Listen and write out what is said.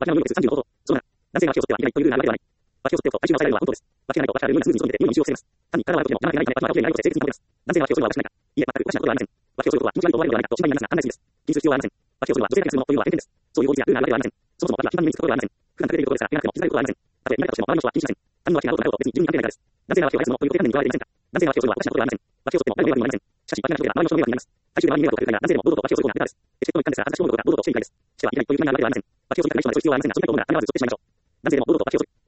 脇の無力数36と、そうな。男性が脇を剃ってはいけないというルールがあるわけではない。脇を剃って体重が抑えられるのは本当です。脇がないと脇があるルールなスムーズにそれで無理に収を防げます。単に体は悪くても山がいないため、脇が悪くてもないと成立になります。男性が脇を剃るのは私しないか。いいえ、全くおかしなことではありません。脇を剃ることは気持ち悪いと思われるのではないかと心配になりますが、案内済みです。気にする必要はありません。脇を剃るのは女性だけがするものというのは偏見です。そういう法律やルールがあるわけではありません。そもそも脇は頻繁に目につくことではありません。普段食べていることですから、気になくても気づかれることはありません。たとえ見られたとしても周りの人は気にしません。他人の脇がどうとなろうと別に自分に関係ないからです。男性が脇を生やすものということで手段に見られていませんか。男性が脇を剃るのはおかしなことではありません。脇を剃っても誰の迷惑にもなりません。しかし、脇がない人では周りの人の迷惑になります。大衆で周りに迷惑をかけるから男性でも堂々と脇を剃ることが下手です。エチケットの一環ですから、恥ずかしいものが堂々としていいかいです。してはいけないという決まりがあるわけではありません。脇を剃りたくない人はそういう必要はありませんが、それがどうもなら必ずずっとしてしまいましょう。男性でも堂々と脇を剃る。